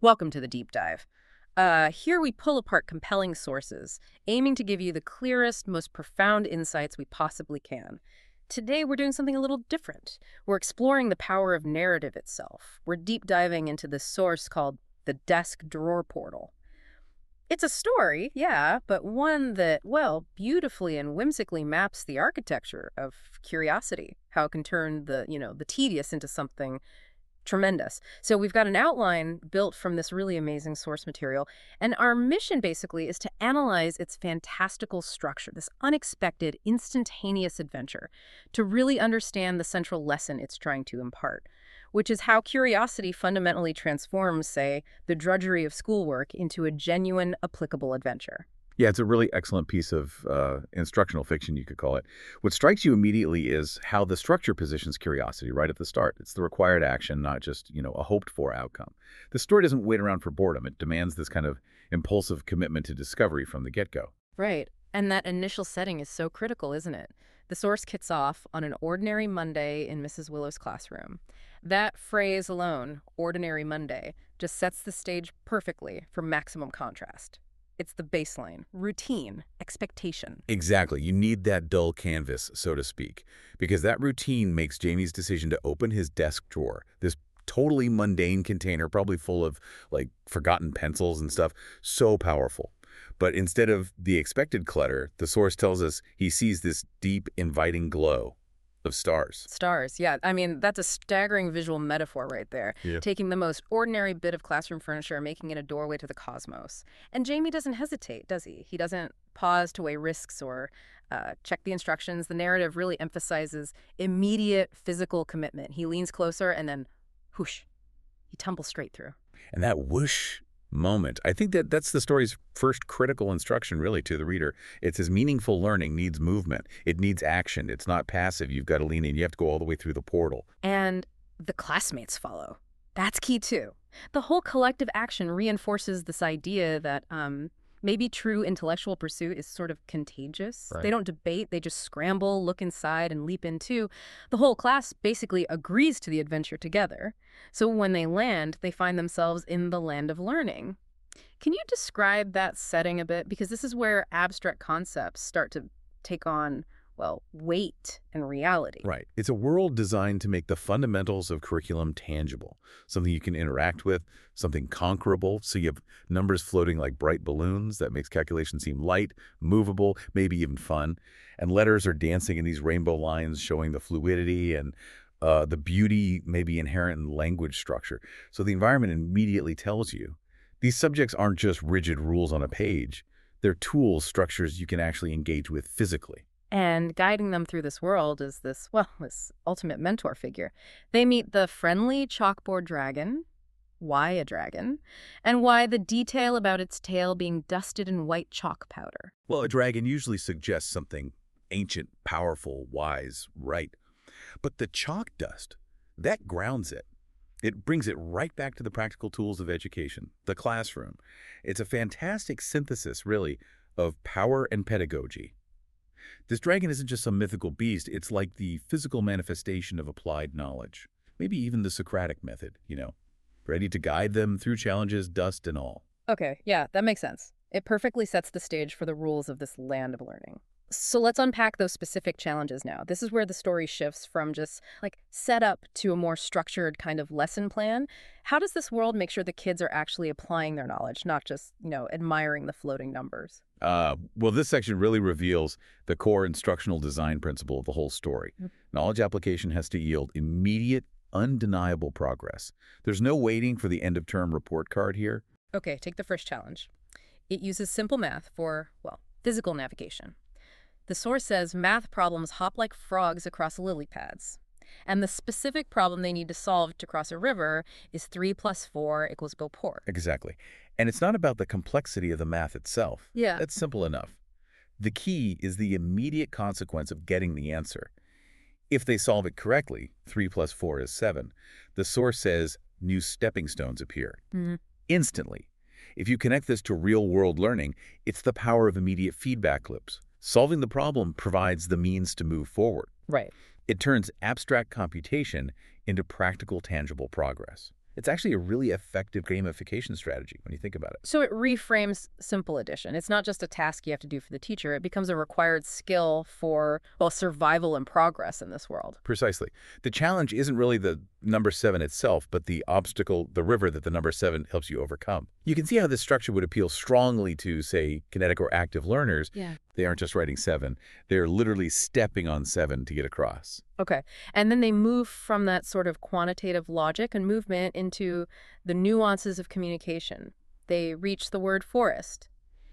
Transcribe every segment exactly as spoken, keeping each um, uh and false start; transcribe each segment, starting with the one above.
Welcome to the deep dive. Uh, here we pull apart compelling sources, aiming to give you the clearest, most profound insights we possibly can. Today we're doing something a little different. We're exploring the power of narrative itself. We're deep diving into this source called the Desk Drawer Portal. It's a story, yeah, but one that, well, beautifully and whimsically maps the architecture of curiosity, how it can turn the, you know, the tedious into something tremendous. So we've got an outline built from this really amazing source material, and our mission basically is to analyze its fantastical structure, this unexpected, instantaneous adventure, to really understand the central lesson it's trying to impart, which is how curiosity fundamentally transforms, say, the drudgery of schoolwork into a genuine, applicable adventure. Yeah, it's a really excellent piece of uh, instructional fiction, you could call it. What strikes you immediately is how the structure positions curiosity right at the start. It's the required action, not just, you know, a hoped-for outcome. The story doesn't wait around for boredom. It demands this kind of impulsive commitment to discovery from the get-go. Right. And that initial setting is so critical, isn't it? The source kicks off on an ordinary Monday in Missus Willow's classroom. That phrase alone, ordinary Monday, just sets the stage perfectly for maximum contrast. It's the baseline, routine, expectation. Exactly. You need that dull canvas, so to speak, because that routine makes Jamie's decision to open his desk drawer, this totally mundane container, probably full of, like, forgotten pencils and stuff, so powerful. But instead of the expected clutter, the source tells us he sees this deep, inviting glow of stars. Stars, yeah. I mean, that's a staggering visual metaphor right there. Yeah. Taking the most ordinary bit of classroom furniture and making it a doorway to the cosmos. And Jamie doesn't hesitate, does he? He doesn't pause to weigh risks or uh, check the instructions. The narrative really emphasizes immediate physical commitment. He leans closer and then, whoosh, he tumbles straight through. And that whoosh moment, I think that that's the story's first critical instruction, really, to the reader. It's as meaningful learning needs movement. It needs action. It's not passive. You've got to lean in. You have to go all the way through the portal. And the classmates follow. That's key, too. The whole collective action reinforces this idea that um, maybe true intellectual pursuit is sort of contagious. Right. They don't debate. They just scramble, look inside, and leap in, too. The whole class basically agrees to the adventure together. So when they land, they find themselves in the land of learning. Can you describe that setting a bit? Because this is where abstract concepts start to take on, well, weight and reality. Right. It's a world designed to make the fundamentals of curriculum tangible, something you can interact with, something conquerable. So you have numbers floating like bright balloons that makes calculation seem light, movable, maybe even fun. And letters are dancing in these rainbow lines, showing the fluidity and uh, the beauty maybe inherent in language structure. So the environment immediately tells you these subjects aren't just rigid rules on a page. They're tools, structures you can actually engage with physically. And guiding them through this world is this, well, this ultimate mentor figure. They meet the friendly chalkboard dragon, why a dragon, and why the detail about its tail being dusted in white chalk powder. Well, a dragon usually suggests something ancient, powerful, wise, right. But the chalk dust, that grounds it. It brings it right back to the practical tools of education, the classroom. It's a fantastic synthesis, really, of power and pedagogy. This dragon isn't just some mythical beast. It's like the physical manifestation of applied knowledge. Maybe even the Socratic method, you know, ready to guide them through challenges, dust and all. Okay, yeah, that makes sense. It perfectly sets the stage for the rules of this land of learning. So let's unpack those specific challenges now. This is where the story shifts from just like setup to a more structured kind of lesson plan. How does this world make sure the kids are actually applying their knowledge, not just, you know, admiring the floating numbers? Uh, well, this section really reveals the core instructional design principle of the whole story. Mm-hmm. Knowledge application has to yield immediate, undeniable progress. There's no waiting for the end-of-term report card here. Okay, take the first challenge. It uses simple math for, well, physical navigation. The source says math problems hop like frogs across lily pads. And the specific problem they need to solve to cross a river is three plus four equals go pour. Exactly. And it's not about the complexity of the math itself. Yeah. That's simple enough. The key is the immediate consequence of getting the answer. If they solve it correctly, three plus four is seven, the source says new stepping stones appear. Mm-hmm. Instantly. If you connect this to real-world learning, it's the power of immediate feedback loops. Solving the problem provides the means to move forward. Right. It turns abstract computation into practical, tangible progress. It's actually a really effective gamification strategy when you think about it. So it reframes simple addition. It's not just a task you have to do for the teacher. It becomes a required skill for, well, survival and progress in this world. Precisely. The challenge isn't really the number seven itself, but the obstacle, the river that the number seven helps you overcome. You can see how this structure would appeal strongly to, say, kinetic or active learners. Yeah. They aren't just writing seven. They're literally stepping on seven to get across. Okay. And then they move from that sort of quantitative logic and movement into the nuances of communication. They reach the word forest.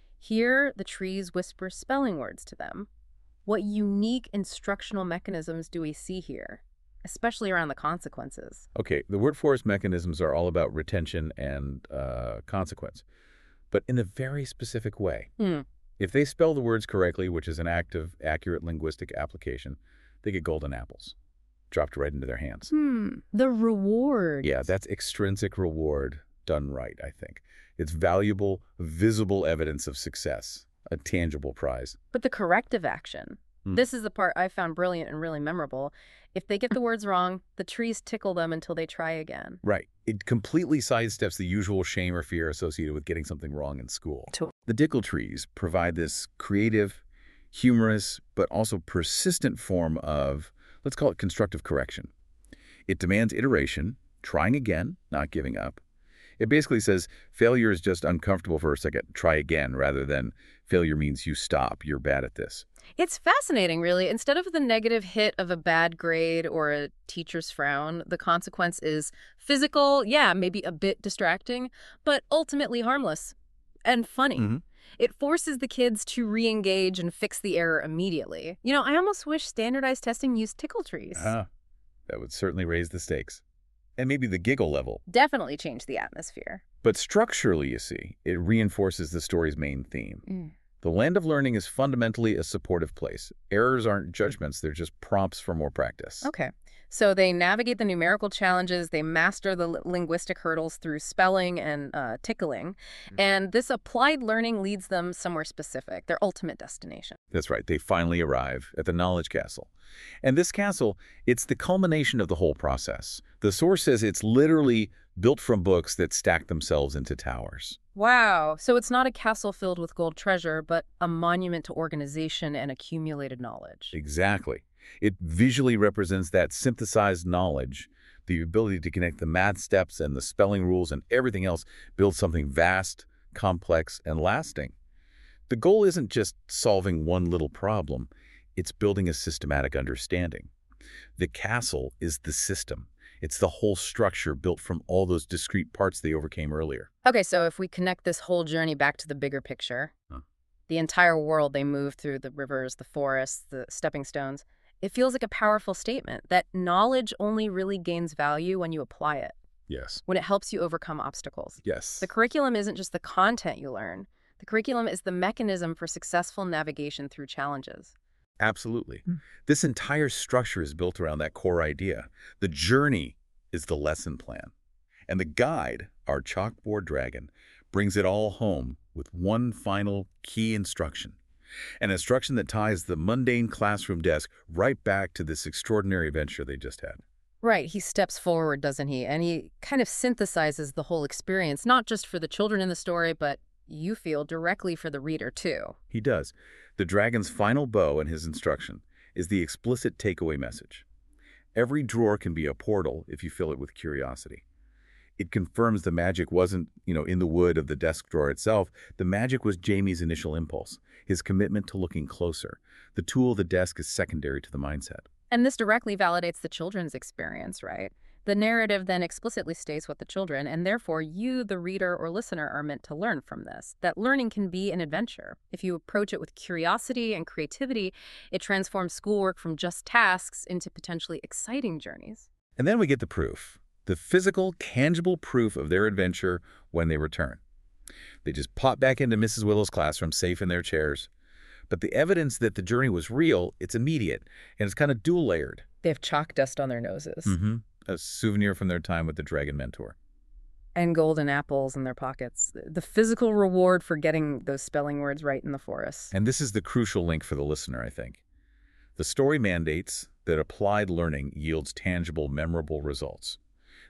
Here, the trees whisper spelling words to them. What unique instructional mechanisms do we see here, especially around the consequences? Okay, the word forest mechanisms are all about retention and uh, consequence, but in a very specific way. Hmm. If they spell the words correctly, which is an act of accurate linguistic application, they get golden apples dropped right into their hands. Hmm. The reward. Yeah, that's extrinsic reward done right, I think. It's valuable, visible evidence of success, a tangible prize. But the corrective action. Hmm. This is the part I found brilliant and really memorable. If they get the words wrong, the trees tickle them until they try again. Right. It completely sidesteps the usual shame or fear associated with getting something wrong in school. To- The Dickel trees provide this creative, humorous, but also persistent form of, let's call it constructive correction. It demands iteration, trying again, not giving up. It basically says failure is just uncomfortable for a second, try again, rather than failure means you stop, you're bad at this. It's fascinating, really. Instead of the negative hit of a bad grade or a teacher's frown, the consequence is physical, yeah, maybe a bit distracting, but ultimately harmless and funny. Mm-hmm. It forces the kids to re-engage and fix the error immediately. You know, I almost wish standardized testing used tickle trees. Ah, that would certainly raise the stakes. And maybe the giggle level. Definitely change the atmosphere. But structurally, you see, it reinforces the story's main theme. Mm. The land of learning is fundamentally a supportive place. Errors aren't judgments, they're just prompts for more practice. Okay. So they navigate the numerical challenges, they master the li- linguistic hurdles through spelling and uh, tickling, and this applied learning leads them somewhere specific, their ultimate destination. That's right, they finally arrive at the knowledge castle. And this castle, it's the culmination of the whole process. The source says it's literally built from books that stack themselves into towers. Wow. So it's not a castle filled with gold treasure, but a monument to organization and accumulated knowledge. Exactly. It visually represents that synthesized knowledge, the ability to connect the math steps and the spelling rules and everything else, build something vast, complex, and lasting. The goal isn't just solving one little problem, it's building a systematic understanding. The castle is the system. It's the whole structure built from all those discrete parts they overcame earlier. Okay, so if we connect this whole journey back to the bigger picture, Huh. the entire world they move through, the rivers, the forests, the stepping stones, it feels like a powerful statement that knowledge only really gains value when you apply it, Yes. when it helps you overcome obstacles. Yes. The curriculum isn't just the content you learn. The curriculum is the mechanism for successful navigation through challenges. Absolutely. Mm. This entire structure is built around that core idea. The journey is the lesson plan. And the guide, our chalkboard dragon, brings it all home with one final key instruction. An instruction that ties the mundane classroom desk right back to this extraordinary adventure they just had. Right, he steps forward, doesn't he? And he kind of synthesizes the whole experience, not just for the children in the story, but you feel directly for the reader, too. He does. The dragon's final bow in his instruction is the explicit takeaway message. Every drawer can be a portal if you fill it with curiosity. It confirms the magic wasn't, you know, in the wood of the desk drawer itself. The magic was Jamie's initial impulse, his commitment to looking closer. The tool of the desk is secondary to the mindset. And this directly validates the children's experience, right? The narrative then explicitly states what the children, and therefore you, the reader or listener, are meant to learn from this. That learning can be an adventure. If you approach it with curiosity and creativity, it transforms schoolwork from just tasks into potentially exciting journeys. And then we get the proof, the physical, tangible proof of their adventure when they return. They just pop back into Missus Willow's classroom, safe in their chairs. But the evidence that the journey was real, it's immediate, and it's kind of dual-layered. They have chalk dust on their noses. Mm-hmm. A souvenir from their time with the Dragon Mentor. And golden apples in their pockets. The physical reward for getting those spelling words right in the forest. And this is the crucial link for the listener, I think. The story mandates that applied learning yields tangible, memorable results.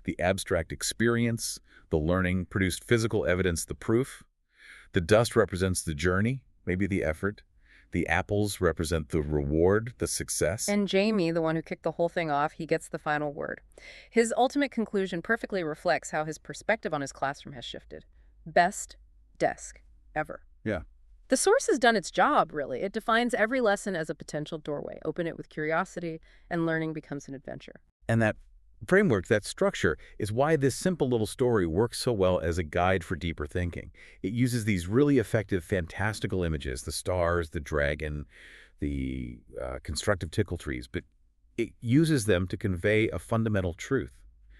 The abstract experience, the learning, produced physical evidence, the proof. The dust represents the journey, maybe the effort. The apples represent the reward, the success. And Jamie, the one who kicked the whole thing off, he gets the final word. His ultimate conclusion perfectly reflects how his perspective on his classroom has shifted. Best desk ever. Yeah. The source has done its job, really. It defines every lesson as a potential doorway. Open it with curiosity, and learning becomes an adventure. And that framework, that structure, is why this simple little story works so well as a guide for deeper thinking. It uses these really effective, fantastical images, the stars, the dragon, the uh, constructive tickle trees, but it uses them to convey a fundamental truth.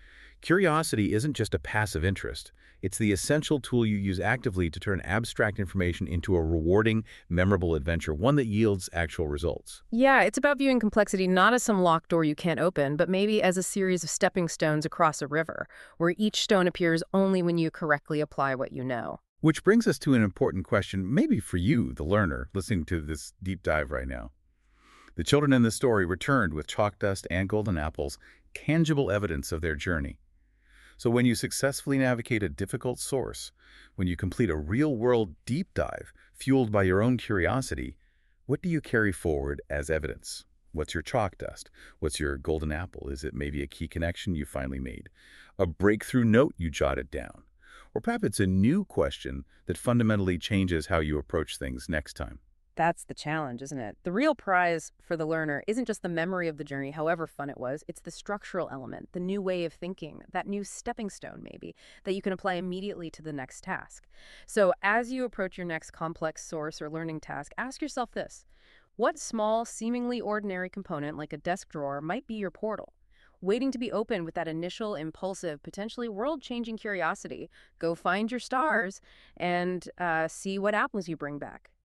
Curiosity isn't just a passive interest. It's the essential tool you use actively to turn abstract information into a rewarding, memorable adventure, one that yields actual results. Yeah, it's about viewing complexity not as some locked door you can't open, but maybe as a series of stepping stones across a river, where each stone appears only when you correctly apply what you know. Which brings us to an important question, maybe for you, the learner, listening to this deep dive right now. The children in this story returned with chalk dust and golden apples, tangible evidence of their journey. So when you successfully navigate a difficult source, when you complete a real-world deep dive fueled by your own curiosity, what do you carry forward as evidence? What's your chalk dust? What's your golden apple? Is it maybe a key connection you finally made? A breakthrough note you jotted down? Or perhaps it's a new question that fundamentally changes how you approach things next time. That's the challenge, isn't it? The real prize for the learner isn't just the memory of the journey, however fun it was. It's the structural element, the new way of thinking, that new stepping stone, maybe, that you can apply immediately to the next task. So as you approach your next complex source or learning task, ask yourself this. What small, seemingly ordinary component, like a desk drawer, might be your portal? Waiting to be opened with that initial, impulsive, potentially world-changing curiosity. Go find your stars and uh, see what apples you bring back.